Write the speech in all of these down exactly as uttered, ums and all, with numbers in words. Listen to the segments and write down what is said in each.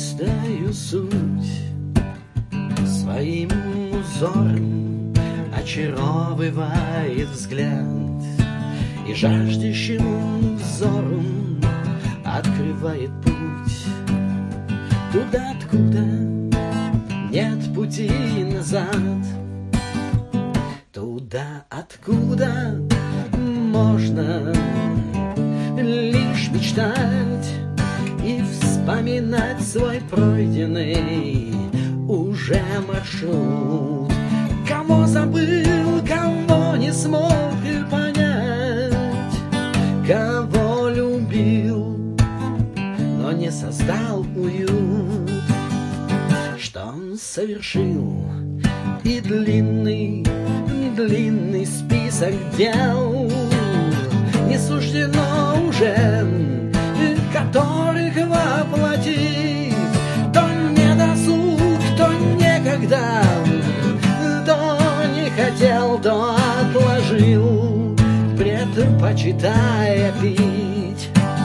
чистую суть своим узором очаровывает взгляд, и жаждущему взору открывает путь туда, откуда нет пути назад, туда, откуда можно лишь мечтать и вспоминать свой пройденный уже маршрут. Кого забыл, кого не смог понять, кого любил, но не создал уют, что он совершил, и длинный, длинный список дел не суждено уже, которых воплотить. То не досуг, то некогда, то не хотел, то отложил, предпочитая пить.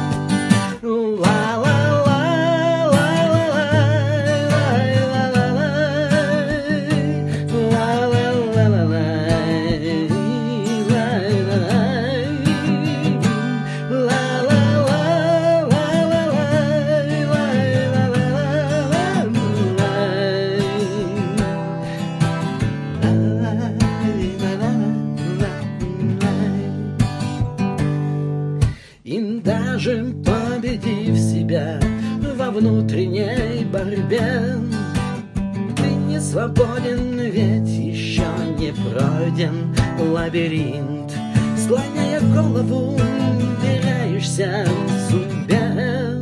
И даже победив себя во внутренней борьбе, ты не свободен, ведь еще не пройден лабиринт. Склоняя голову, теряешься в судьбе,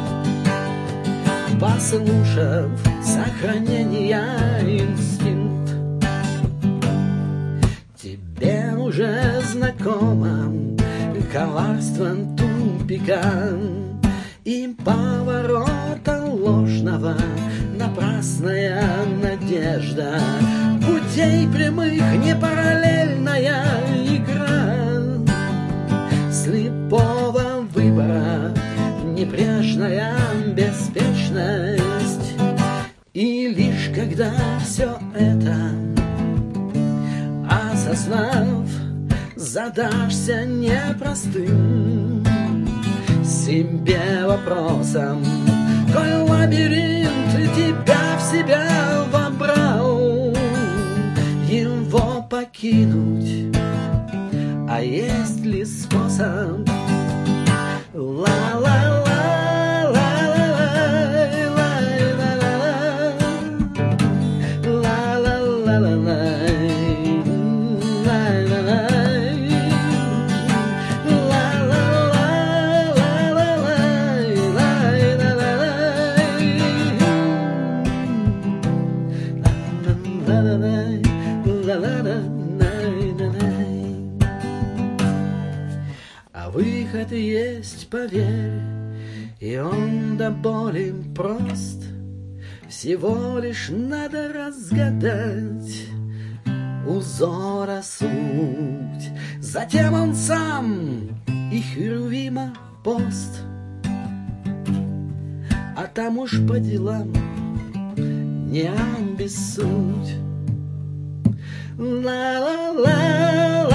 послушав сохранения инстинкт. Тебе уже знакомо коварство тупика и поворота ложного, напрасная надежда путей прямых, не параллельная игра слепого выбора, непрежная беспечность. И лишь когда все это осознав, задашься непростым себе вопросом, какой лабиринт тебя в себя вобрал, его покинуть, а есть ли способ? Ла-ла-ла. А выход есть, поверь, и он до боли прост. Всего лишь надо разгадать узора суть. Затем он сам и Херувима пост, а там уж по делам не обессудь. Ла-ла-ла.